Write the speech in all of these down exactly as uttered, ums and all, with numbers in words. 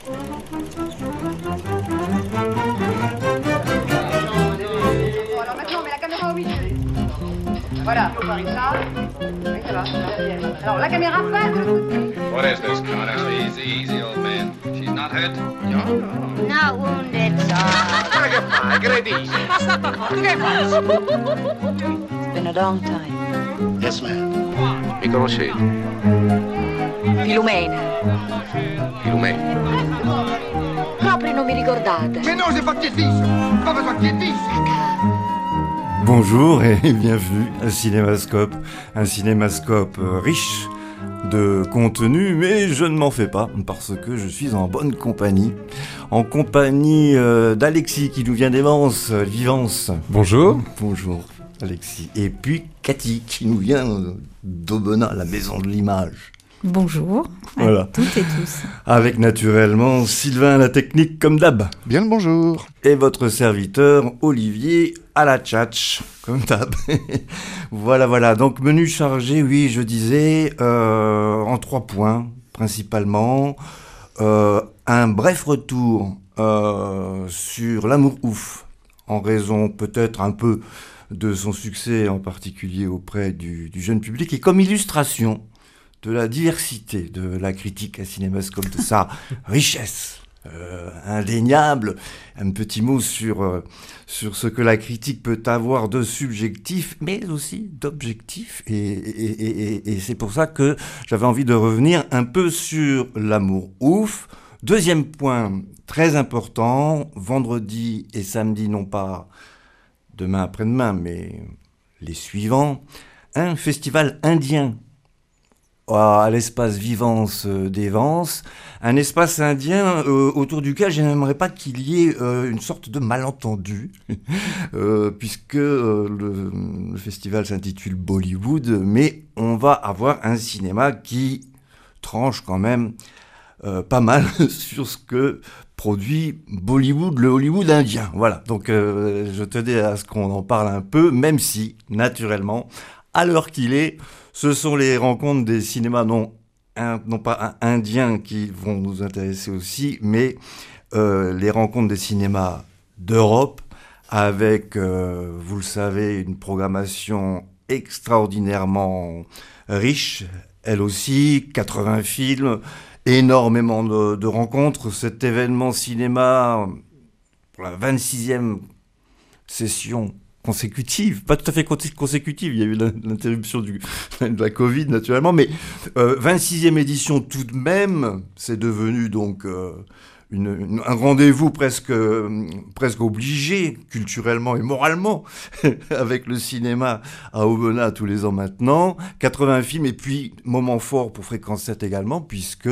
Alors maintenant, on met la caméra au milieu. Voilà, faut voir ça. Oui, ça va. Alors la caméra passe. What is this, Connor? Easy, easy, old man. She's not hurt? No. Not wounded, sir. It's been a long time. Yes, ma'am. Mi conoscete? Filumena. Filumena. Proprio non mi ricordate. Mais non, j'ai pas de pied de biche. Pas besoin de pied de biche. Bonjour et bienvenue à Cinémascope, un cinémascope riche de contenu, mais je ne m'en fais pas parce que je suis en bonne compagnie, en compagnie euh, d'Alexis qui nous vient d'Evance, Vivance. Bonjour. Bonjour Alexis. Et puis Cathy qui nous vient d'Aubenas, la maison de l'image. Bonjour Voilà. à toutes et tous. Avec naturellement Sylvain à la technique comme d'hab. Bien le bonjour. Et votre serviteur Olivier à la tchatch, comme d'hab. Voilà, voilà. Donc menu chargé, oui, je disais, euh, en trois points principalement. Euh, un bref retour euh, sur l'amour ouf, en raison peut-être un peu de son succès, en particulier auprès du, du jeune public, et comme illustration de la diversité de la critique à Cinémascope, de sa richesse euh, indéniable. Un petit mot sur, euh, sur ce que la critique peut avoir de subjectif, mais aussi d'objectif. Et, et, et, et, et c'est pour ça que j'avais envie de revenir un peu sur l'amour ouf. Deuxième point très important, vendredi et samedi, non pas demain après-demain, mais les suivants, un festival indien à l'espace Vivance d'Evance, un espace indien euh, autour duquel je n'aimerais pas qu'il y ait euh, une sorte de malentendu, euh, puisque euh, le, le festival s'intitule Bollywood, mais on va avoir un cinéma qui tranche quand même euh, pas mal sur ce que produit Bollywood, le Hollywood indien. Voilà, donc euh, je tenais à ce qu'on en parle un peu, même si, naturellement, à l'heure qu'il est, ce sont les rencontres des cinémas non, un, non pas indiens qui vont nous intéresser aussi, mais euh, les rencontres des cinémas d'Europe avec, euh, vous le savez, une programmation extraordinairement riche, elle aussi, quatre-vingts films, énormément de, de rencontres. Cet événement cinéma, pour la vingt-sixième session consécutive, pas tout à fait consécutive, il y a eu l'interruption du, de la Covid naturellement, mais euh, vingt-sixième édition tout de même, c'est devenu donc euh, une, une, un rendez-vous presque, euh, presque obligé, culturellement et moralement, avec le cinéma à Aubenas tous les ans maintenant, quatre-vingts films, et puis moment fort pour Fréquence sept également, puisque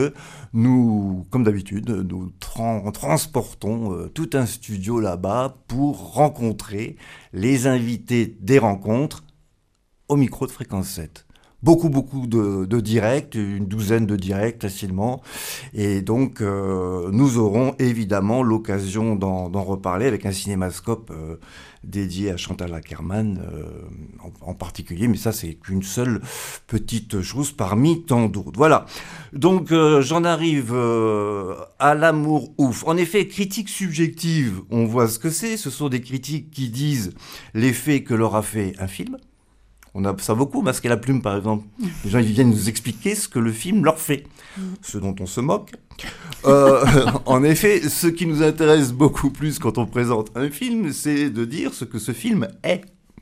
nous, comme d'habitude, nous tra- transportons euh, tout un studio là-bas pour rencontrer les invités des rencontres au micro de Fréquence sept. Beaucoup, beaucoup de, de directs, une douzaine de directs facilement. Et donc, euh, nous aurons évidemment l'occasion d'en, d'en reparler avec un cinémascope euh, dédié à Chantal Akerman euh, en, en particulier. Mais ça, c'est qu'une seule petite chose parmi tant d'autres. Voilà. Donc, euh, j'en arrive euh, à l'amour ouf. En effet, critique subjective, on voit ce que c'est. Ce sont des critiques qui disent l'effet que leur a fait un film. On a ça beaucoup, Masquer la plume, par exemple. Les gens ils viennent nous expliquer ce que le film leur fait, ce dont on se moque. Euh, en effet, ce qui nous intéresse beaucoup plus quand on présente un film, c'est de dire ce que ce film est,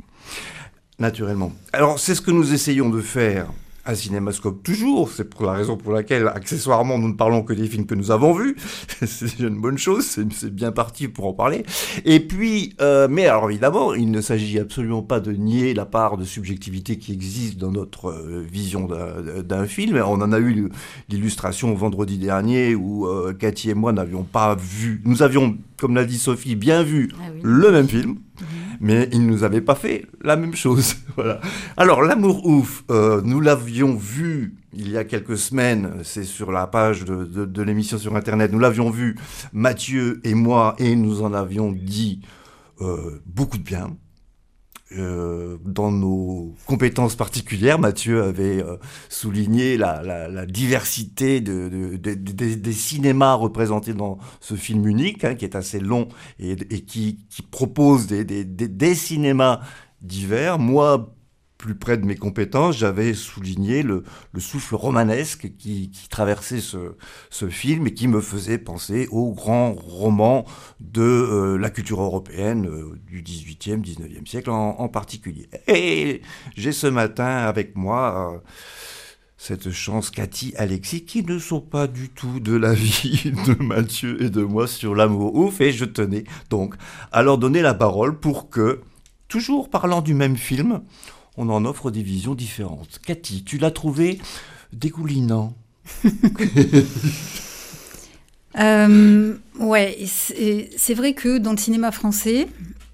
naturellement. Alors, c'est ce que nous essayons de faire à Cinémascope toujours, c'est pour la raison pour laquelle, accessoirement, nous ne parlons que des films que nous avons vus. C'est une bonne chose, c'est, c'est bien parti pour en parler. Et puis, euh, mais alors évidemment, il ne s'agit absolument pas de nier la part de subjectivité qui existe dans notre euh, vision d'un, d'un film. On en a eu l'illustration vendredi dernier où euh, Cathy et moi n'avions pas vu, nous avions, comme l'a dit Sophie, bien vu ah oui. le même film. Mmh. Mais il ne nous avait pas fait la même chose. Voilà. Alors, l'amour ouf, euh, nous l'avions vu il y a quelques semaines, c'est sur la page de, de, de l'émission sur Internet, nous l'avions vu, Mathieu et moi, et nous en avions dit euh, beaucoup de bien. euh, dans nos compétences particulières, Mathieu avait euh, souligné la, la, la diversité de, de, de, de, de, des cinémas représentés dans ce film unique, hein, qui est assez long et, et qui, qui propose des, des, des, des cinémas divers. Moi, plus près de mes compétences, j'avais souligné le, le souffle romanesque qui, qui traversait ce, ce film et qui me faisait penser aux grands romans de euh, la culture européenne euh, du dix-huitième, dix-neuvième siècle en, en particulier. Et j'ai ce matin avec moi euh, cette chance, Cathy, Alexis, qui ne sont pas du tout de l'avis de Mathieu et de moi sur l'amour ouf, et je tenais donc à leur donner la parole pour que, toujours parlant du même film, on en offre des visions différentes. Cathy, tu l'as trouvé dégoulinant. euh, ouais, c'est, c'est vrai que dans le cinéma français,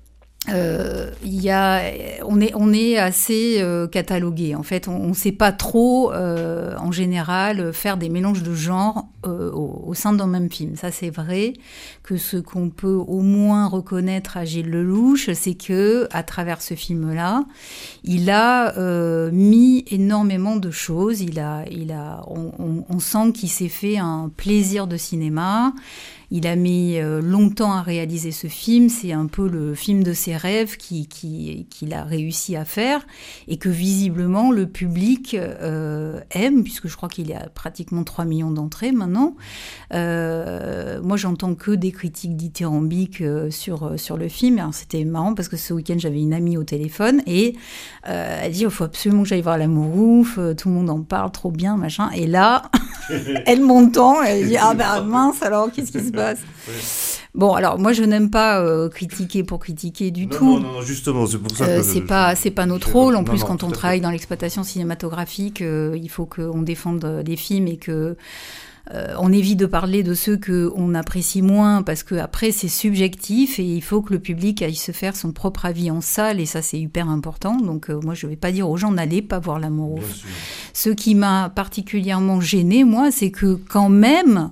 euh, y a, on, est, on est assez euh, catalogué. En fait, on ne sait pas trop, euh, en général, faire des mélanges de genres euh, au, au sein d'un même film. Ça, c'est vrai que ce qu'on peut au moins reconnaître à Gilles Lellouche, c'est que à travers ce film-là, il a euh, mis énormément de choses. Il a, il a, on, on, on sent qu'il s'est fait un plaisir de cinéma. Il a mis euh, longtemps à réaliser ce film. C'est un peu le film de ses rêves qui, qui, qu'il a réussi à faire et que visiblement le public euh, aime, puisque je crois qu'il y a pratiquement trois millions d'entrées maintenant. Euh, moi, j'entends que des critiques dithyrambiques euh, sur, sur le film. Alors, c'était marrant parce que ce week-end, j'avais une amie au téléphone et euh, elle dit il faut absolument que j'aille voir L'Amour ouf, tout le monde en parle, trop bien, machin. Et là, elle m'entend, elle dit ah ben mince, alors qu'est-ce qui se passe? Ouais. Bon, alors moi je n'aime pas euh, critiquer pour critiquer du non, tout. Non, non, justement, c'est pour ça euh, que c'est je, pas je, c'est pas notre je, rôle. En non, plus, non, quand on travaille dans l'exploitation cinématographique, euh, il faut qu'on défende les films et que euh, on évite de parler de ceux que on apprécie moins parce que après c'est subjectif et il faut que le public aille se faire son propre avis en salle et ça c'est hyper important. Donc euh, moi je vais pas dire aux gens n'allez pas voir L'Amour ouf. Ce qui m'a particulièrement gênée moi, c'est que quand même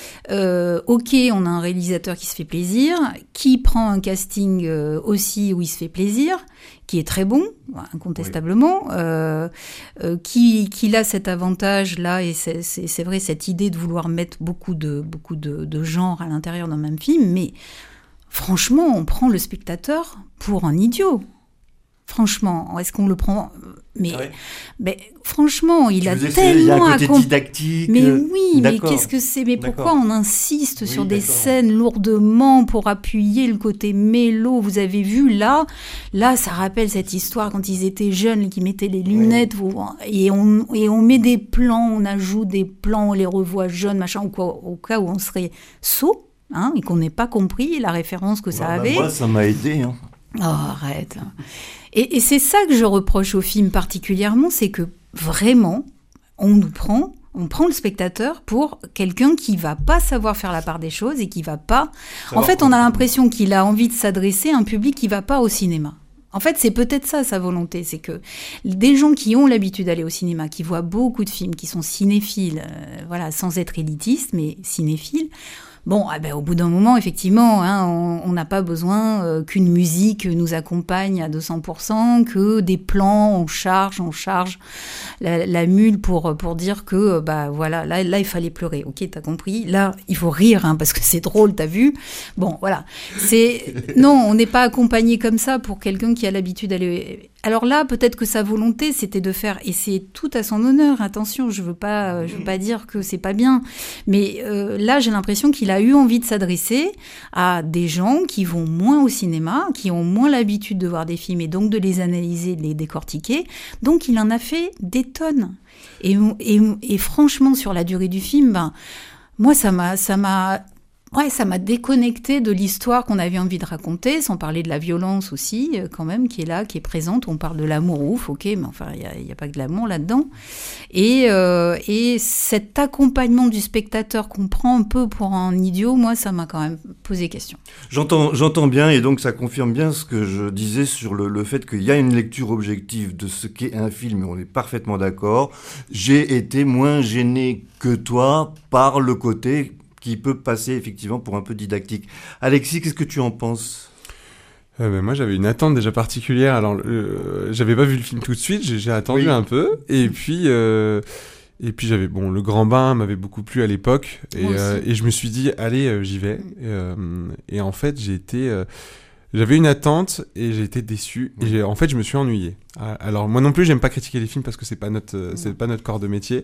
Euh, ok, on a un réalisateur qui se fait plaisir, qui prend un casting euh, aussi où il se fait plaisir, qui est très bon, incontestablement, oui. euh, euh, qui, qui a cet avantage-là, et c'est, c'est, c'est vrai, cette idée de vouloir mettre beaucoup de, beaucoup de, de genres à l'intérieur d'un même film, mais franchement, on prend le spectateur pour un idiot. Franchement, est-ce qu'on le prend mais, ouais. mais franchement, il tu a tellement à accom... didactique. Mais oui, d'accord. mais qu'est-ce que c'est Mais d'accord. Pourquoi on insiste oui, sur des d'accord. scènes lourdement pour appuyer le côté mélo? Vous avez vu là, là, ça rappelle cette histoire quand ils étaient jeunes, qui mettaient les lunettes, oui. vous, et on et on met des plans, on ajoute des plans, on les revoit jeunes, machin, au cas, au cas où on serait sot, hein, et qu'on n'ait pas compris la référence que ça bah, avait. Moi, ça m'a aidé. Hein. Oh, arrête. Et, et c'est ça que je reproche au film particulièrement, c'est que vraiment, on nous prend, on prend le spectateur pour quelqu'un qui va pas savoir faire la part des choses et qui va pas... Ça en fait, on a l'impression qu'il a envie de s'adresser à un public qui va pas au cinéma. En fait, c'est peut-être ça, sa volonté, c'est que des gens qui ont l'habitude d'aller au cinéma, qui voient beaucoup de films, qui sont cinéphiles, euh, voilà, sans être élitistes, mais cinéphiles, bon, eh ben, au bout d'un moment, effectivement, hein, on n'a pas besoin euh, qu'une musique nous accompagne à deux cents pour cent, que des plans, on charge, on charge la, la mule pour, pour dire que, bah voilà, là, là, il fallait pleurer. Ok, t'as compris. Là, il faut rire, hein, parce que c'est drôle, t'as vu. Bon, voilà. C'est... Non, on n'est pas accompagné comme ça pour quelqu'un qui a l'habitude d'aller... Alors là, peut-être que sa volonté, c'était de faire, et c'est tout à son honneur, attention, je veux pas, je veux pas dire que c'est pas bien, mais euh, là, j'ai l'impression qu'il a eu envie de s'adresser à des gens qui vont moins au cinéma, qui ont moins l'habitude de voir des films et donc de les analyser, de les décortiquer, donc il en a fait des tonnes. Et, et, et franchement, sur la durée du film, ben, moi, ça m'a, ça m'a... Ouais, ça m'a déconnecté de l'histoire qu'on avait envie de raconter, sans parler de la violence aussi, quand même, qui est là, qui est présente. On parle de l'amour ouf, ok, mais enfin, il n'y a, a pas que de l'amour là-dedans. Et, euh, et cet accompagnement du spectateur qu'on prend un peu pour un idiot, moi, ça m'a quand même posé question. J'entends, j'entends bien, et donc ça confirme bien ce que je disais sur le, le fait qu'il y a une lecture objective de ce qu'est un film, et on est parfaitement d'accord. J'ai été moins gêné que toi par le côté... qui peut passer effectivement pour un peu didactique. Alexis, qu'est-ce que tu en penses ? Euh, ben, moi, j'avais une attente déjà particulière. Alors, euh, j'avais pas vu le film tout de suite. J'ai, j'ai attendu oui. un peu. Et puis, euh, et puis j'avais bon, Le Grand Bain m'avait beaucoup plu à l'époque. Et, euh, et je me suis dit, allez, euh, j'y vais. Et, euh, et en fait, j'ai été, euh, j'avais une attente et j'ai été déçu. Et j'ai, en fait, je me suis ennuyé. Alors, moi non plus, j'aime pas critiquer les films parce que c'est pas notre, euh, c'est pas notre corps de métier.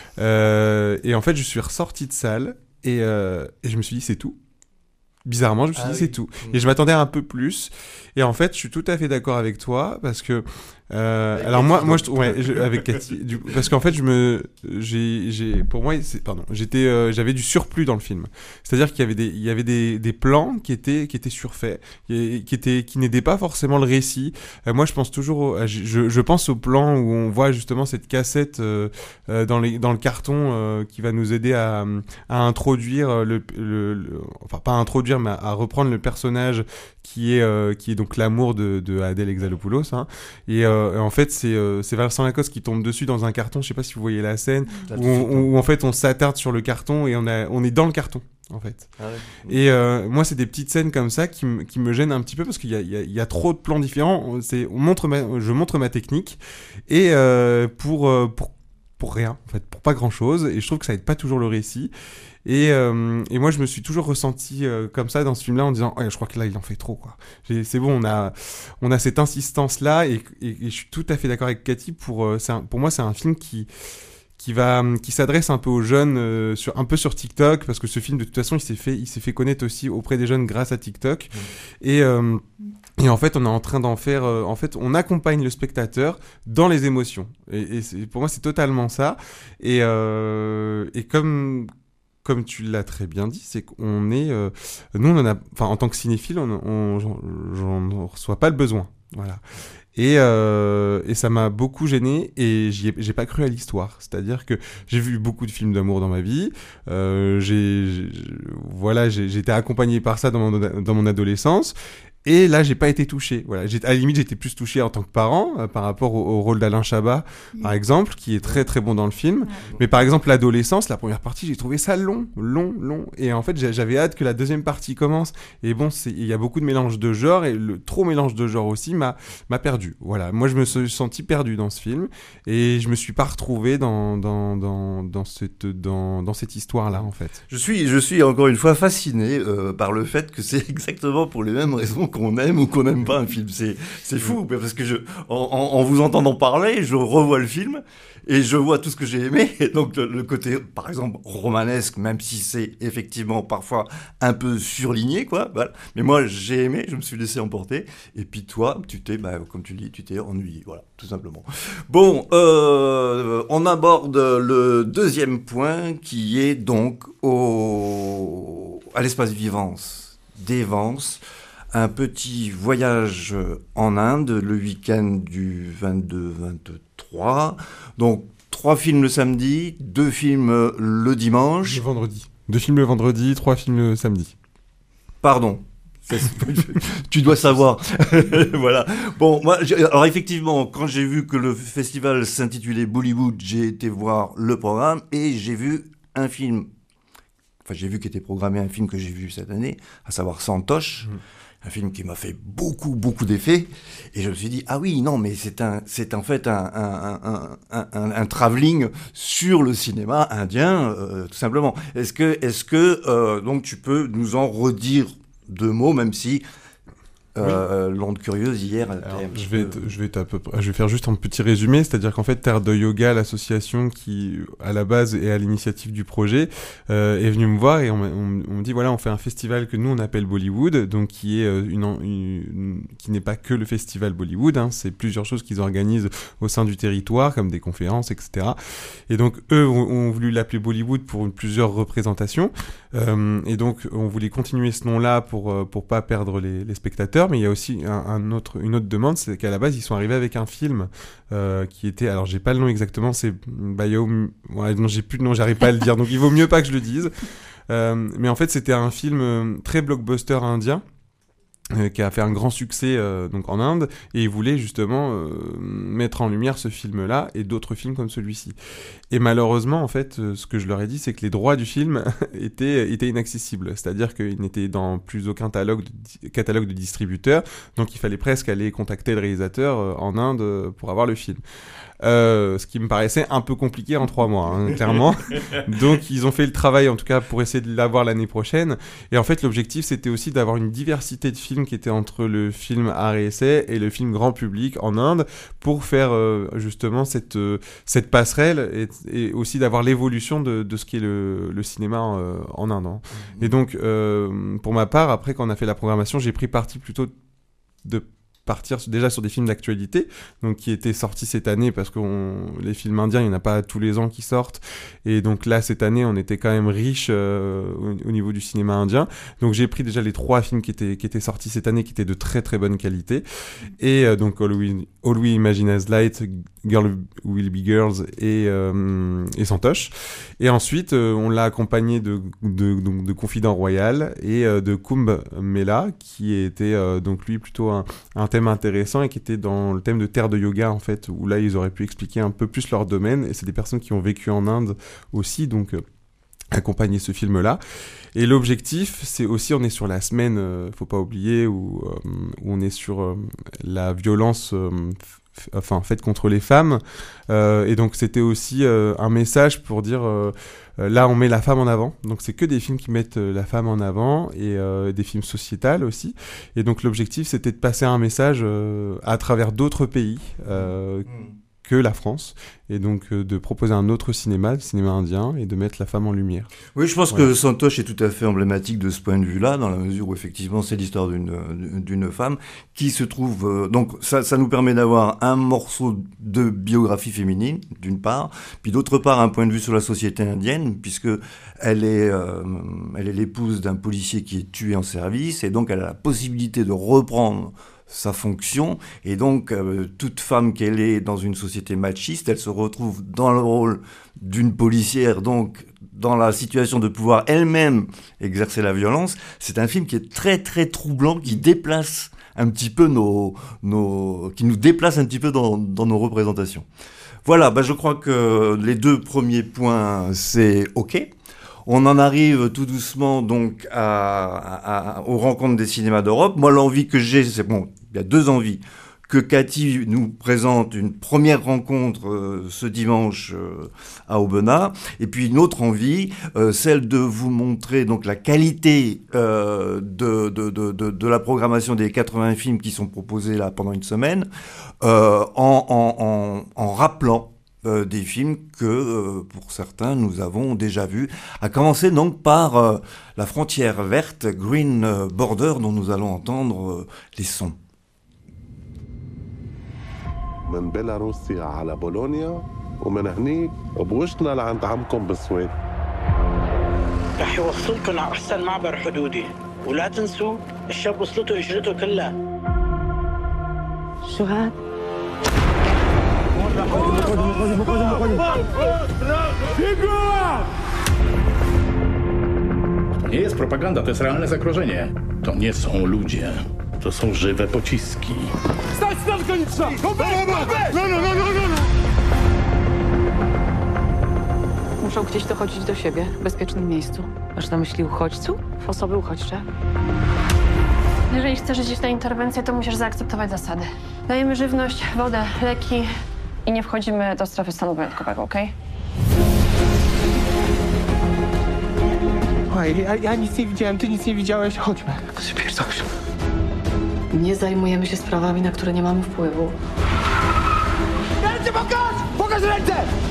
Euh, et en fait, je suis ressorti de salle et, euh, et je me suis dit, c'est tout. Bizarrement, je me suis ah dit, oui. c'est tout. Mmh. Et je m'attendais un peu plus. Et en fait, je suis tout à fait d'accord avec toi parce que Euh, alors Cathy, moi, moi, je, ouais, je, avec Cathy, du, parce qu'en fait, je me, j'ai, j'ai, pour moi, c'est, pardon, j'étais, euh, j'avais du surplus dans le film. C'est-à-dire qu'il y avait des, il y avait des, des plans qui étaient, qui étaient surfaits, qui, qui étaient, qui n'aidaient pas forcément le récit. Euh, moi, je pense toujours, au, je, je pense au plan où on voit justement cette cassette euh, euh, dans les, dans le carton euh, qui va nous aider à, à introduire le, le, le, enfin pas à introduire, mais à, à reprendre le personnage qui est, euh, qui est donc l'amour de, de Adèle Exarchopoulos, hein, et euh, Euh, en fait, c'est, euh, c'est Vincent Lacoste qui tombe dessus dans un carton. Je sais pas si vous voyez la scène où, on, où en fait on s'attarde sur le carton et on a, on est dans le carton en fait. Ah ouais. Et euh, moi, c'est des petites scènes comme ça qui, m- qui me gênent un petit peu parce qu'il y a, il y a, il y a trop de plans différents. C'est, on montre ma, je montre ma technique et euh, pour, euh, pour pour rien en fait, pour pas grand chose. Et je trouve que ça aide pas toujours le récit. Et, euh, et moi, je me suis toujours ressenti euh, comme ça dans ce film-là en disant oh, « je crois que là, il en fait trop. Quoi. J'ai, c'est bon, on a, on a cette insistance-là. Et, et, et je suis tout à fait d'accord avec Cathy. Pour, euh, c'est un, pour moi, c'est un film qui, qui, va, qui s'adresse un peu aux jeunes, euh, sur, un peu sur TikTok, parce que ce film, de toute façon, il s'est fait, il s'est fait connaître aussi auprès des jeunes grâce à TikTok. Mmh. Et... Euh, Et en fait, on est en train d'en faire... Euh, en fait, on accompagne le spectateur dans les émotions. Et, et c'est, pour moi, c'est totalement ça. Et, euh, et comme... Comme tu l'as très bien dit, c'est qu'on est... Euh, nous, on en a... Enfin, en tant que cinéphile, on, on, j'en, j'en reçois pas le besoin. Voilà. Et, euh, et ça m'a beaucoup gêné et j'y ai, j'ai pas cru à l'histoire. C'est-à-dire que j'ai vu beaucoup de films d'amour dans ma vie. Euh, j'ai, j'ai, voilà, j'ai, j'ai été accompagné par ça dans mon, dans mon adolescence. Et là, j'ai pas été touché. Voilà, j'ai, à la limite, j'étais plus touché en tant que parent euh, par rapport au, au rôle d'Alain Chabat, mmh. par exemple, qui est très très bon dans le film. Ouais. Mais par exemple, l'adolescence, la première partie, j'ai trouvé ça long, long, long. Et en fait, j'avais hâte que la deuxième partie commence. Et bon, c'est, il y a beaucoup de mélange de genres et le trop mélange de genres aussi m'a m'a perdu. Voilà, moi, je me suis senti perdu dans ce film et je me suis pas retrouvé dans dans dans dans cette dans dans cette histoire-là en fait. Je suis je suis encore une fois fasciné euh, par le fait que c'est exactement pour les mêmes raisons qu'on aime ou qu'on n'aime pas un film. C'est, c'est fou, parce que je, en, en, en vous entendant parler, je revois le film et je vois tout ce que j'ai aimé. Et donc, le, le côté, par exemple, romanesque, même si c'est effectivement parfois un peu surligné, quoi. Voilà. Mais moi, j'ai aimé, je me suis laissé emporter. Et puis toi, tu t'es, bah, comme tu le dis, tu t'es ennuyé. Voilà, tout simplement. Bon, euh, on aborde le deuxième point qui est donc au, à l'espace Vivance d'Evance. Un petit voyage en Inde le week-end du vingt-deux vingt-trois. Donc, trois films le samedi, deux films le dimanche. Le vendredi. Deux films le vendredi, trois films le samedi. Pardon. Tu dois savoir. Voilà. Bon, moi, alors effectivement, quand j'ai vu que le festival s'intitulait Bollywood, j'ai été voir le programme et j'ai vu un film. Enfin, j'ai vu qu'était programmé un film que j'ai vu cette année, à savoir Santosh. Mmh. Un film qui m'a fait beaucoup, beaucoup d'effets. Et je me suis dit, ah oui, non, mais c'est, un, c'est en fait un, un, un, un, un, un travelling sur le cinéma indien, euh, tout simplement. Est-ce que, est-ce que euh, donc tu peux nous en redire deux mots, même si euh, oui. L'onde curieuse hier... Alors, je, vais peu... je, vais à peu près, je vais faire juste un petit résumé, c'est-à-dire qu'en fait, Terre de Yoga, l'association qui, à la base, est à l'initiative du projet, euh, est venue me voir et on, on, on me dit, voilà, on fait un festival que nous, on appelle Bollywood, donc qui est une, une, une qui n'est pas que le festival Bollywood, hein, c'est plusieurs choses qu'ils organisent au sein du territoire, comme des conférences, et cetera. Et donc, eux ont, ont voulu l'appeler Bollywood pour une, plusieurs représentations, euh, et donc, on voulait continuer ce nom-là pour, pour pas perdre les, les spectateurs. Mais il y a aussi un, un autre, une autre demande, c'est qu'à la base, ils sont arrivés avec un film euh, qui était... Alors, j'ai pas le nom exactement, c'est Bio... Ouais, non, j'ai plus de nom, j'arrive pas à le dire, donc il vaut mieux pas que je le dise. Euh, mais en fait, c'était un film très blockbuster indien. Euh, qui a fait un grand succès euh, donc en Inde, et ils voulaient justement euh, mettre en lumière ce film-là et d'autres films comme celui-ci. Et malheureusement, en fait, euh, ce que je leur ai dit, c'est que les droits du film étaient, étaient inaccessibles, c'est-à-dire qu'ils n'étaient dans plus aucun catalogue de, catalogue de distributeurs, donc il fallait presque aller contacter le réalisateur euh, en Inde euh, pour avoir le film. Euh, ce qui me paraissait un peu compliqué en trois mois, hein, clairement. Donc ils ont fait le travail en tout cas pour essayer de l'avoir l'année prochaine. Et en fait l'objectif c'était aussi d'avoir une diversité de films qui était entre le film art et essai et le film grand public en Inde pour faire euh, justement cette, euh, cette passerelle et, et aussi d'avoir l'évolution de, de ce qu'est le, le cinéma euh, en Inde. Hein. Mmh. Et donc euh, pour ma part, après quand on a fait la programmation, j'ai pris parti plutôt de partir déjà sur des films d'actualité, donc qui étaient sortis cette année, parce que on, les films indiens, il n'y en a pas tous les ans qui sortent, et donc là, cette année, on était quand même riche euh, au, au niveau du cinéma indien, donc j'ai pris déjà les trois films qui étaient, qui étaient sortis cette année, qui étaient de très très bonne qualité, et euh, donc All We, All We Imagine As Light, Girl Will Be Girls et, euh, et Santosh, et ensuite, euh, on l'a accompagné de, de, de, de Confident Royal, et euh, de Kumbh Mela, qui était euh, donc lui plutôt un, un thème intéressant et qui était dans le thème de terre de yoga en fait, où là ils auraient pu expliquer un peu plus leur domaine, et c'est des personnes qui ont vécu en Inde aussi, donc euh, accompagner ce film là. Et l'objectif c'est aussi, on est sur la semaine, euh, faut pas oublier, où, euh, où on est sur euh, la violence euh, f- enfin faite contre les femmes, euh, et donc c'était aussi euh, un message pour dire euh, Euh, là, on met la femme en avant, donc c'est que des films qui mettent euh, la femme en avant, et euh, des films sociétals aussi. Et donc l'objectif, c'était de passer un message euh, à travers d'autres pays euh, mmh. que la France, et donc euh, de proposer un autre cinéma, le cinéma indien, et de mettre la femme en lumière. Oui, je pense voilà. que Santosh est tout à fait emblématique de ce point de vue-là, dans la mesure où effectivement c'est l'histoire d'une d'une femme qui se trouve... Euh, donc ça, ça nous permet d'avoir un morceau de biographie féminine, d'une part, puis d'autre part un point de vue sur la société indienne, puisque elle est, euh, elle est l'épouse d'un policier qui est tué en service, et donc elle a la possibilité de reprendre sa fonction, et donc euh, toute femme qu'elle est dans une société machiste, elle se retrouve dans le rôle d'une policière, donc dans la situation de pouvoir elle-même exercer la violence. C'est un film qui est très très troublant, qui déplace un petit peu nos, nos qui nous déplace un petit peu dans, dans nos représentations. Voilà, bah je crois que les deux premiers points, c'est OK. On en arrive tout doucement donc à, à, à, aux rencontres des cinémas d'Europe. Moi, l'envie que j'ai, c'est bon, il y a deux envies. Que Cathy nous présente une première rencontre euh, ce dimanche euh, à Aubenas, et puis une autre envie, euh, celle de vous montrer donc la qualité euh, de, de, de, de, de la programmation des quatre-vingts films qui sont proposés là pendant une semaine, euh, en, en, en, en rappelant Euh, des films que, euh, pour certains, nous avons déjà vus, à commencer donc par euh, La Frontière Verte, Green Border, dont nous allons entendre euh, les sons. من بيلاروسيا على بولونيا ومن هنيك بوشنا لعند عمكم بالسويد. رح يوصلكم على أحسن معبر حدودي، ولا تنسوا الشاب وصلته إجرته كلها. شو هاد؟ To nie jest propaganda, to jest realne zagrożenie. To nie są ludzie, to są żywe pociski. Stać na graniczna! No, no, no, no, no! Muszą gdzieś dochodzić do siebie, w bezpiecznym miejscu. Masz na myśli uchodźców? Osoby uchodźcze? Jeżeli chcesz iść na interwencję, to musisz zaakceptować zasady. Dajemy żywność, wodę, leki i nie wchodzimy do strefy stanu wyjątkowego, okej? Słuchaj, ja, ja nic nie widziałem, ty nic nie widziałeś. Chodźmy. Spierdolisz. Nie zajmujemy się sprawami, na które nie mamy wpływu. Ręce pokaż! Pokaż ręce!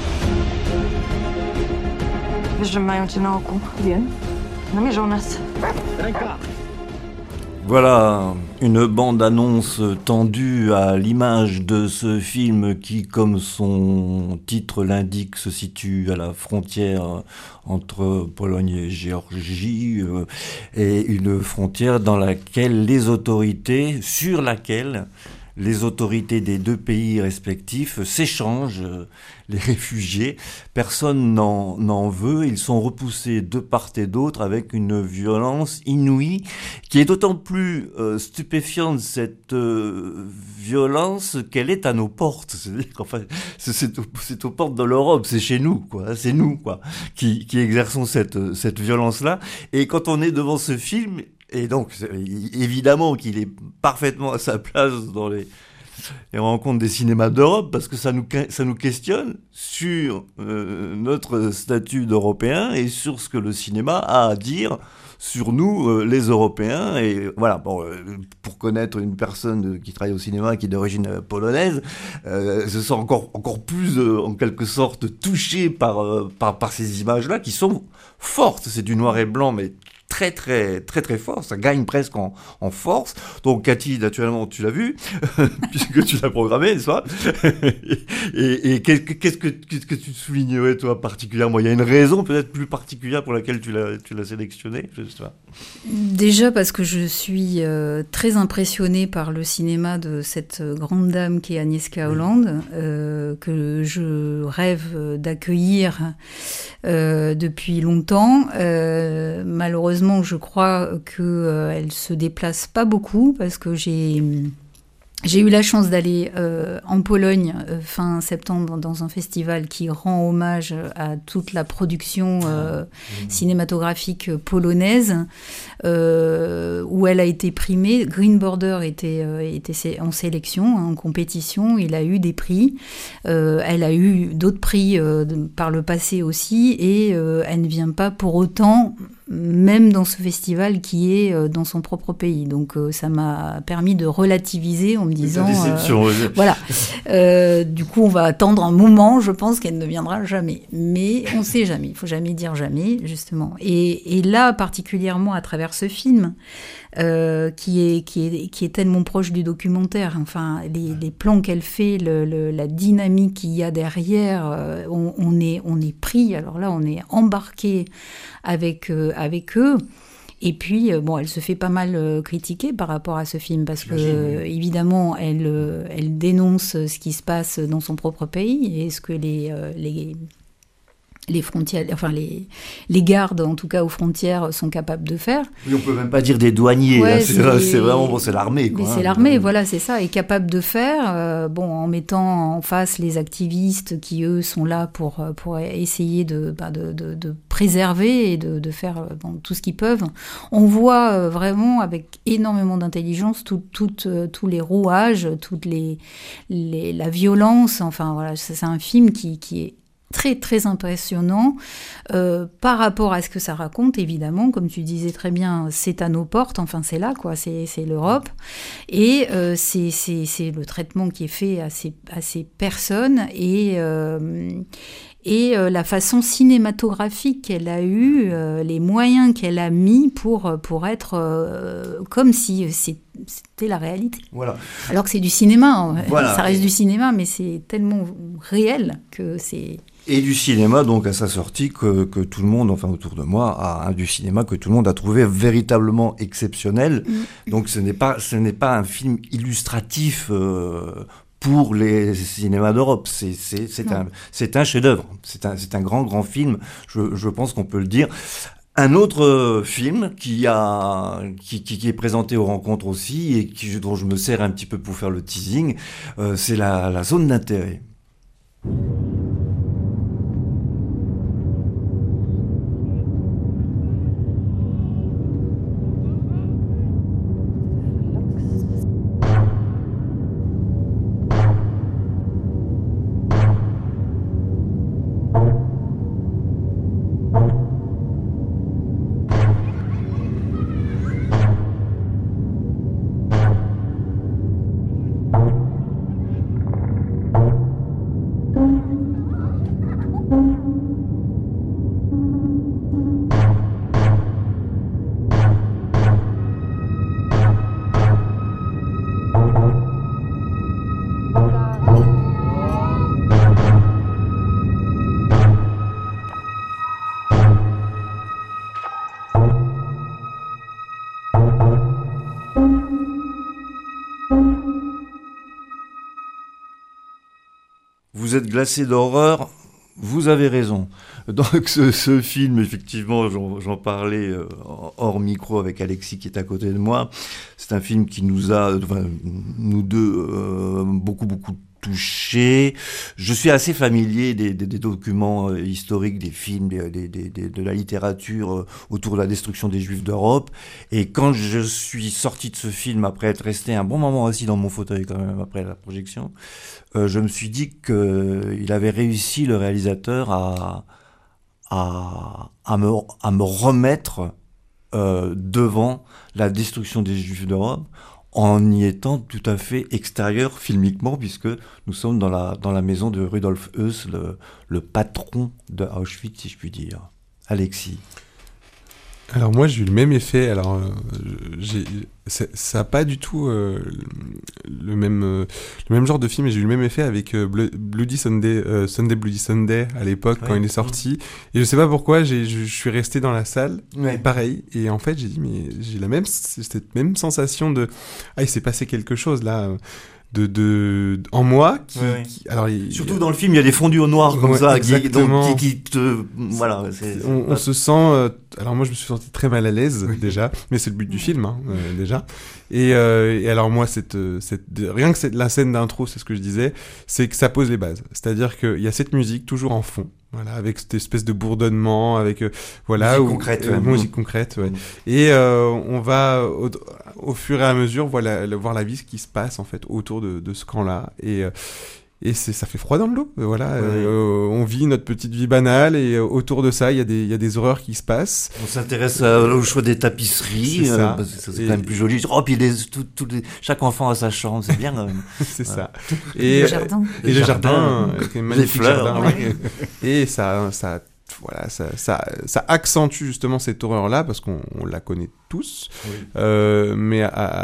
Wiesz, że mają cię na oku? Wiem. Namierzą nas. Ręka! Voilà, une bande-annonce tendue à l'image de ce film qui, comme son titre l'indique, se situe à la frontière entre Pologne et Géorgie, euh, et une frontière dans laquelle les autorités, sur laquelle les autorités des deux pays respectifs s'échangent euh, les réfugiés. Personne n'en, n'en veut. Ils sont repoussés de part et d'autre avec une violence inouïe qui est d'autant plus euh, stupéfiante, cette euh, violence, qu'elle est à nos portes. C'est-à-dire qu'enfin, c'est, c'est, au, c'est aux portes de l'Europe, c'est chez nous, quoi. C'est nous, quoi, qui, qui exerçons cette, cette violence-là. Et quand on est devant ce film, et donc, évidemment qu'il est parfaitement à sa place dans les, les rencontres des cinémas d'Europe, parce que ça nous, ça nous questionne sur euh, notre statut d'Européens et sur ce que le cinéma a à dire sur nous, euh, les Européens. Et voilà, bon, euh, pour connaître une personne de, qui travaille au cinéma, qui est d'origine euh, polonaise, euh, se sent encore, encore plus, euh, en quelque sorte, touché par, euh, par, par ces images-là, qui sont fortes. C'est du noir et blanc, mais très très très très fort, ça gagne presque en, en force. Donc Cathy, naturellement, tu l'as vu, puisque tu l'as programmé, n'est-ce pas? Et, et qu'est-ce, qu'est-ce, que, qu'est-ce que tu soulignerais, toi, particulièrement? Il y a une raison peut-être plus particulière pour laquelle tu l'as, tu l'as sélectionné, je sais pas. Déjà parce que je suis euh, très impressionnée par le cinéma de cette grande dame qui est Agnieszka Holland, euh, que je rêve d'accueillir euh, depuis longtemps. Euh, malheureusement, je crois qu'elle euh, se déplace pas beaucoup parce que j'ai... J'ai eu la chance d'aller euh, en Pologne euh, fin septembre dans un festival qui rend hommage à toute la production euh, mmh. cinématographique polonaise euh, où elle a été primée. Green Border était, euh, était en sélection, hein, en compétition. Il a eu des prix. Euh, elle a eu d'autres prix euh, de, par le passé aussi et euh, elle ne vient pas pour autant même dans ce festival qui est euh, dans son propre pays. Donc euh, ça m'a permis de relativiser en me disant... déception, euh, oui. Voilà. Euh, du coup, on va attendre un moment, je pense qu'elle ne viendra jamais. Mais on ne sait jamais, il ne faut jamais dire jamais, justement. Et, et là, particulièrement à travers ce film, euh, qui, est, qui, est, qui est tellement proche du documentaire, enfin, les, les plans qu'elle fait, le, le, la dynamique qu'il y a derrière, euh, on, on, est, on est pris, alors là, on est embarqué avec, euh, avec eux. Et puis, euh, bon, elle se fait pas mal euh, critiquer par rapport à ce film, parce que, euh, évidemment, elle, euh, elle dénonce ce qui se passe dans son propre pays et ce que les... Euh, les les frontières, enfin les, les gardes, en tout cas aux frontières, sont capables de faire. Oui, on peut même pas dire des douaniers, ouais, hein, c'est, c'est, c'est vraiment, bon, c'est l'armée, quoi. Mais hein, c'est l'armée, ouais. Voilà, c'est ça, est capable de faire, euh, bon, en mettant en face les activistes qui, eux, sont là pour, pour essayer de, bah, de, de, de préserver et de, de faire bon, tout ce qu'ils peuvent. On voit euh, vraiment, avec énormément d'intelligence, tout, tout, euh, tous les rouages, toutes les, les, la violence, enfin, voilà, c'est, c'est un film qui, qui est très très impressionnant euh, par rapport à ce que ça raconte, évidemment, comme tu disais très bien, c'est à nos portes, enfin c'est là quoi, c'est, c'est l'Europe, et euh, c'est, c'est, c'est le traitement qui est fait à ces, à ces personnes, et, euh, et euh, la façon cinématographique qu'elle a eue, euh, les moyens qu'elle a mis pour, pour être euh, comme si c'est c'était la réalité. Voilà. Alors que c'est du cinéma, hein. Voilà. Ça reste du cinéma, mais c'est tellement réel que c'est... Et du cinéma, donc, à sa sortie, que, que tout le monde, enfin, autour de moi, a, a du cinéma que tout le monde a trouvé véritablement exceptionnel. Mmh. Donc, ce n'est pas, ce n'est pas un film illustratif euh, pour les cinémas d'Europe. C'est, c'est, c'est, un, c'est un chef-d'œuvre. C'est un, c'est un grand, grand film. Je, je pense qu'on peut le dire. Un autre film qui, a, qui, qui, qui est présenté aux rencontres aussi et qui, dont je me sers un petit peu pour faire le teasing, euh, c'est la, la zone d'intérêt. vous êtes glacé d'horreur, vous avez raison. Donc ce, ce film, effectivement, j'en, j'en parlais euh, hors micro avec Alexis qui est à côté de moi. C'est un film qui nous a, enfin, nous deux, euh, beaucoup, beaucoup touchés. Je suis assez familier des, des, des documents euh, historiques, des films, des, des, des, de la littérature euh, autour de la destruction des Juifs d'Europe. Et quand je suis sorti de ce film, après être resté un bon moment assis dans mon fauteuil quand même après la projection, euh, je me suis dit qu'il avait réussi, le réalisateur, à, à, à, me, à me remettre euh, devant la destruction des Juifs d'Europe, en y étant tout à fait extérieur filmiquement, puisque nous sommes dans la, dans la maison de Rudolf Höss, le, le patron de Auschwitz, si je puis dire. Alexis. Alors moi j'ai eu le même effet, alors euh, j'ai, ça n'a pas du tout euh, le, même, euh, le même genre de film, et j'ai eu le même effet avec euh, Bloody Sunday, euh, Sunday Bloody Sunday à l'époque, ouais, quand il est sorti, et je sais pas pourquoi, j'ai, je, je suis resté dans la salle, ouais. pareil, et en fait j'ai dit mais j'ai la même, cette même sensation de ah il s'est passé quelque chose là, de, de en moi qui, ouais, ouais. qui alors il, surtout dans le film il y a des fondus au noir comme ouais, ça exactement. Qui, qui, qui te voilà c'est, c'est on, pas... on se sent euh, alors moi je me suis senti très mal à l'aise oui. déjà, mais c'est le but du film hein, euh, déjà et, euh, et alors moi cette, cette rien que cette, la scène d'intro, c'est ce que je disais, c'est que ça pose les bases, c'est-à-dire qu'il y a cette musique toujours en fond, voilà, avec cette espèce de bourdonnement, avec euh, voilà musique où, concrète, euh, ouais. musique concrète, ouais. Et euh, on va au, au fur et à mesure voilà, voir la vie qui se passe en fait autour de, de ce camp-là, et euh, et c'est, ça fait froid dans le dos, voilà. Ouais. Euh, on vit notre petite vie banale, et euh, autour de ça, il y a des, il y a des horreurs qui se passent. On s'intéresse à, au choix des tapisseries, c'est, euh, ça. parce que c'est et... quand même plus joli. Oh, puis des, tout, tout les, chaque enfant a sa chambre, c'est bien quand même. c'est voilà. ça. Et le jardin. Et le jardin, jardin les fleurs. Jardin, ouais. Ouais. Et ça, ça, voilà, ça, ça, ça accentue justement cette horreur-là, parce qu'on on la connaît tous. Oui. Euh, mais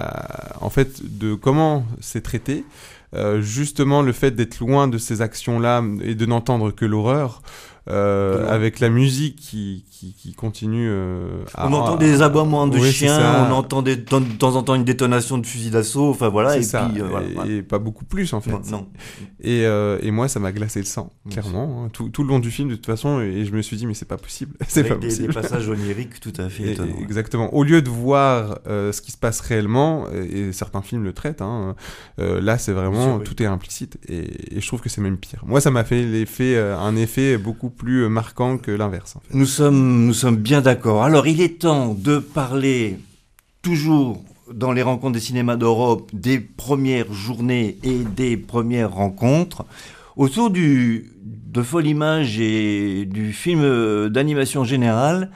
à, en fait, de comment c'est traité. Euh, justement le fait d'être loin de ces actions-là et de n'entendre que l'horreur, euh, avec la musique qui, qui, qui continue euh, à... On entend des aboiements de oui, chiens, on entend des, de temps en temps une détonation de fusil d'assaut, enfin voilà, c'est et ça. puis... Euh, voilà, et, voilà. et pas beaucoup plus en fait. Non. non. Et, euh, et moi ça m'a glacé le sang, clairement, hein, tout, tout le long du film de toute façon, et je me suis dit mais c'est pas possible. c'est avec pas des, possible. des passages oniriques tout à fait étonnants. Et, exactement. Au lieu de voir euh, ce qui se passe réellement, et certains films le traitent, hein, euh, là c'est vraiment, sûr, tout oui. est implicite, et, et je trouve que c'est même pire. Moi ça m'a fait l'effet, euh, un effet beaucoup plus marquant que l'inverse. En fait. Nous sommes, nous sommes bien d'accord. Alors il est temps de parler toujours dans les rencontres des cinémas d'Europe des premières journées et des premières rencontres autour du, de Folimage et du film d'animation générale.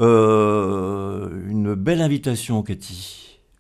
Euh, une belle invitation, Cathy.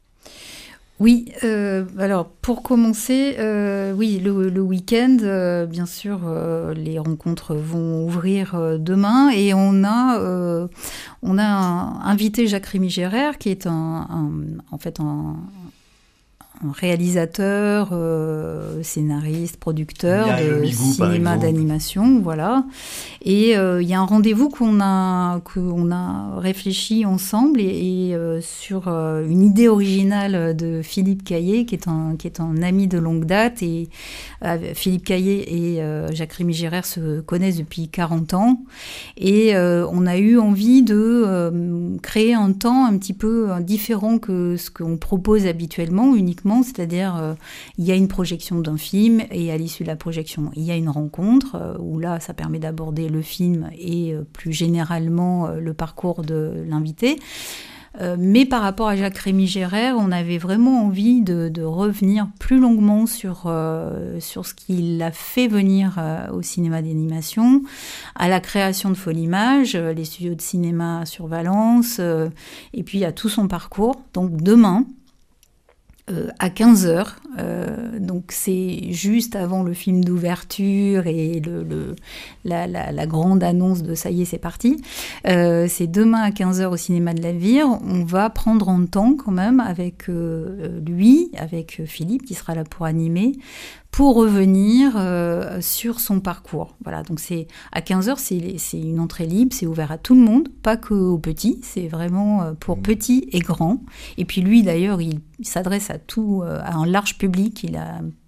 Oui, euh, alors pour commencer, euh, oui, le, le week-end, euh, bien sûr, euh, les rencontres vont ouvrir euh, demain, et on a, euh, on a un, invité Jacques Rémy-Gérard, qui est un, un, en fait un, un réalisateur, euh, scénariste, producteur de Migou, cinéma d'animation, voilà. Et il euh, y a un rendez-vous qu'on a, qu'on a réfléchi ensemble, et, et euh, sur euh, une idée originale de Philippe Caillé, qui est un, qui est un ami de longue date. Et euh, Philippe Caillé et euh, Jacques Rémy-Gérard se connaissent depuis quarante ans. Et euh, on a eu envie de euh, créer un temps un petit peu différent que ce qu'on propose habituellement, uniquement. C'est-à-dire, euh, il y a une projection d'un film, et à l'issue de la projection, il y a une rencontre, euh, où là, ça permet d'aborder le film et euh, plus généralement euh, le parcours de l'invité. Euh, mais par rapport à Jacques Rémy-Gérard, on avait vraiment envie de, de revenir plus longuement sur, euh, sur ce qui l'a fait venir euh, au cinéma d'animation, à la création de Folimage, euh, les studios de cinéma sur Valence, euh, et puis à tout son parcours. Donc demain, Euh, à quinze heures, euh, donc c'est juste avant le film d'ouverture et le, le, la, la, la grande annonce de « ça y est, c'est parti ». Euh, c'est demain à quinze heures au cinéma de la Vire. On va prendre en temps quand même avec euh, lui, avec Philippe qui sera là pour animer, pour revenir euh, sur son parcours. Voilà, donc c'est à quinze heures, c'est, c'est une entrée libre, c'est ouvert à tout le monde, pas qu'aux petits, c'est vraiment pour petits et grands. Et puis lui, d'ailleurs, il, il s'adresse à tout, à un large public, il a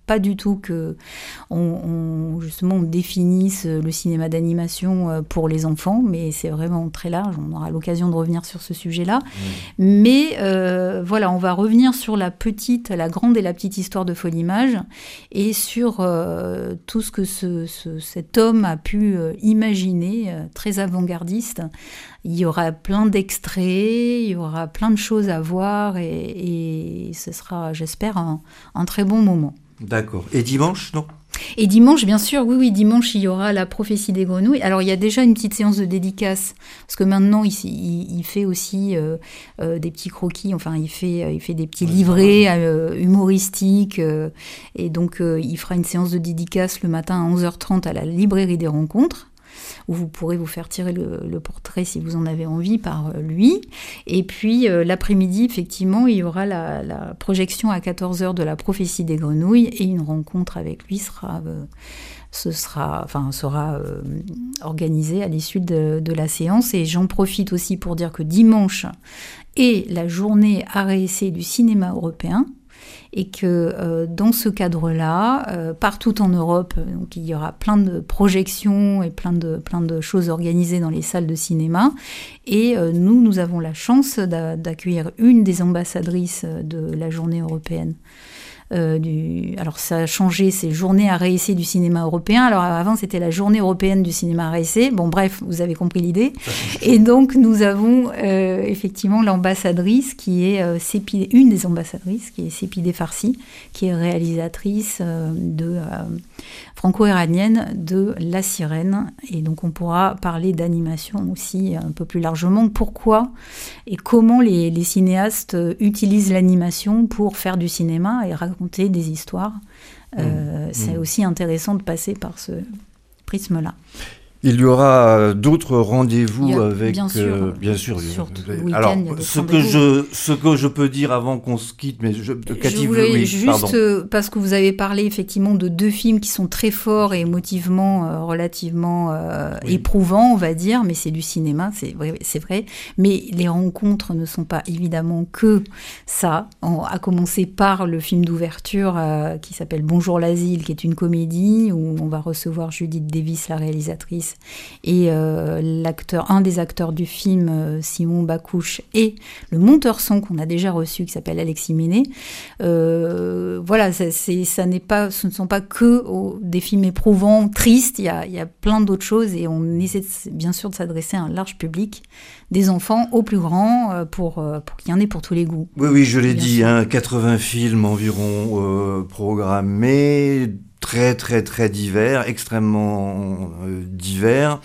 pas du tout que on, on, justement on définisse le cinéma d'animation pour les enfants, mais c'est vraiment très large. On aura l'occasion de revenir sur ce sujet-là. Mmh. Mais euh, voilà, on va revenir sur la petite, la grande et la petite histoire de Folimage et sur euh, tout ce que ce, ce, cet homme a pu euh, imaginer, euh, très avant-gardiste. Il y aura plein d'extraits, il y aura plein de choses à voir et, et ce sera, j'espère, un, un très bon moment. D'accord. Et dimanche, non ? Et dimanche, bien sûr, oui, oui, dimanche, il y aura la prophétie des grenouilles. Alors, il y a déjà une petite séance de dédicace, parce que maintenant, il, il, il fait aussi euh, euh, des petits croquis, enfin, il fait, il fait des petits livrets euh, humoristiques, euh, et donc, euh, il fera une séance de dédicace le matin à onze heures trente à la librairie des rencontres, où vous pourrez vous faire tirer le, le portrait si vous en avez envie par lui. Et puis euh, l'après-midi, effectivement, il y aura la, la projection à quatorze heures de la prophétie des grenouilles et une rencontre avec lui sera, euh, ce sera, enfin, sera euh, organisée à l'issue de, de la séance. Et j'en profite aussi pour dire que dimanche est la journée art et essai du cinéma européen. Et que euh, dans ce cadre-là, euh, partout en Europe, donc il y aura plein de projections et plein de, plein de choses organisées dans les salles de cinéma. Et euh, nous, nous avons la chance d'a- d'accueillir une des ambassadrices de la journée européenne. Euh, du... Alors ça a changé, c'est journée art et essai du cinéma européen. Alors avant c'était la journée européenne du cinéma art et essai. Bon bref, vous avez compris l'idée. Et donc nous avons euh, effectivement l'ambassadrice qui est euh, Sépidé, une des ambassadrices qui est Sépidé Farsi, qui est réalisatrice euh, de euh, franco-iranienne de La Sirène. Et donc on pourra parler d'animation aussi un peu plus largement. Pourquoi et comment les, les cinéastes utilisent l'animation pour faire du cinéma et raconter des histoires. Euh, mmh. C'est mmh. aussi intéressant de passer par ce prisme-là. Il y aura d'autres rendez-vous a, avec... Bien sûr. Euh, bien sûr. Sur euh, alors, ce que, je, ce que je peux dire avant qu'on se quitte, mais je, Cathy, je voulais oui, juste, pardon. parce que vous avez parlé effectivement de deux films qui sont très forts et émotivement euh, relativement euh, oui. éprouvants, on va dire, mais c'est du cinéma, c'est vrai, c'est vrai. Mais les rencontres ne sont pas évidemment que ça, on, à commencer par le film d'ouverture euh, qui s'appelle Bonjour l'asile, qui est une comédie où on va recevoir Judith Davis, la réalisatrice, et euh, l'acteur, un des acteurs du film, euh, Simon Bacouche, et le monteur son qu'on a déjà reçu, qui s'appelle Alexis Ménet. Euh, voilà, ça, c'est, ça n'est pas, ce ne sont pas que oh, des films éprouvants, tristes, il y a, il y a plein d'autres choses, et on essaie de, bien sûr de s'adresser à un large public, des enfants aux plus grands, euh, pour, euh, pour qu'il y en ait pour tous les goûts. Oui, oui, je l'ai dit, hein, quatre-vingts films environ euh, programmés, très très très divers, extrêmement euh, divers.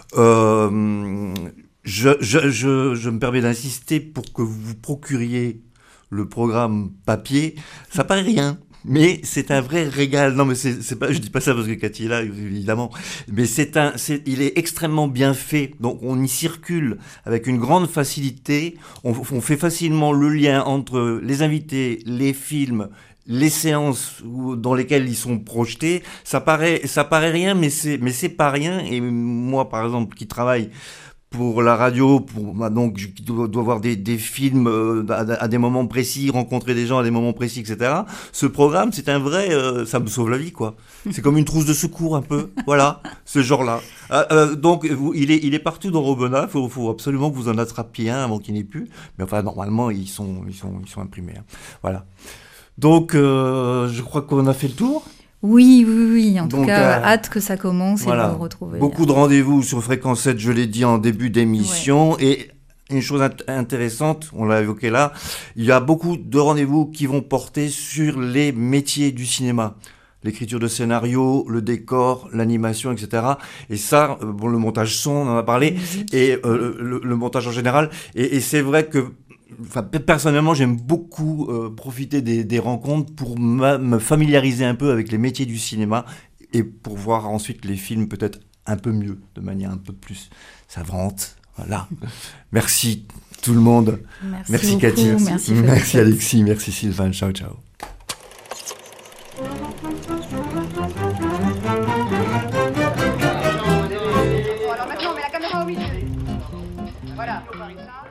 Euh, je, je, je, je me permets d'insister pour que vous vous procuriez le programme papier. Ça paraît rien, mais c'est un vrai régal. Non, mais c'est, c'est pas, je dis pas ça parce que Cathy est là, évidemment. Mais c'est un, c'est, il est extrêmement bien fait. Donc on y circule avec une grande facilité. On, on fait facilement le lien entre les invités, les films, les séances dans lesquelles ils sont projetés. Ça paraît, ça paraît rien, mais c'est, mais c'est pas rien. Et moi, par exemple, qui travaille pour la radio, pour, bah donc, je dois, dois voir des, des films euh, à, à des moments précis, rencontrer des gens à des moments précis, et cetera. Ce programme, c'est un vrai, euh, ça me sauve la vie, quoi. C'est comme une trousse de secours, un peu. Voilà, ce genre-là. Euh, euh, donc, vous, il est, il est partout dans Robona. Faut, faut absolument que vous en attrapiez un avant qu'il n'y ait plus. Mais enfin, normalement, ils sont, ils sont, ils sont imprimés. Hein. Voilà. Donc, euh, je crois qu'on a fait le tour. Oui, oui, oui. En Donc, tout cas, euh, hâte que ça commence voilà. et de vous retrouver. Beaucoup de rendez-vous sur Fréquence sept, je l'ai dit en début d'émission. Ouais. Et une chose int- intéressante, on l'a évoqué là, il y a beaucoup de rendez-vous qui vont porter sur les métiers du cinéma. L'écriture de scénario, le décor, l'animation, et cetera. Et ça, bon, le montage son, on en a parlé, et euh, le, le montage en général. Et, et c'est vrai que Enfin, personnellement, j'aime beaucoup euh, profiter des, des rencontres pour ma, me familiariser un peu avec les métiers du cinéma et pour voir ensuite les films peut-être un peu mieux, de manière un peu plus savante. Voilà. Merci tout le monde. Merci, merci beaucoup, Cathy. Merci, merci Alexis. Merci Sylvain. Ciao, ciao. Alors maintenant, on met la caméra au milieu. Voilà.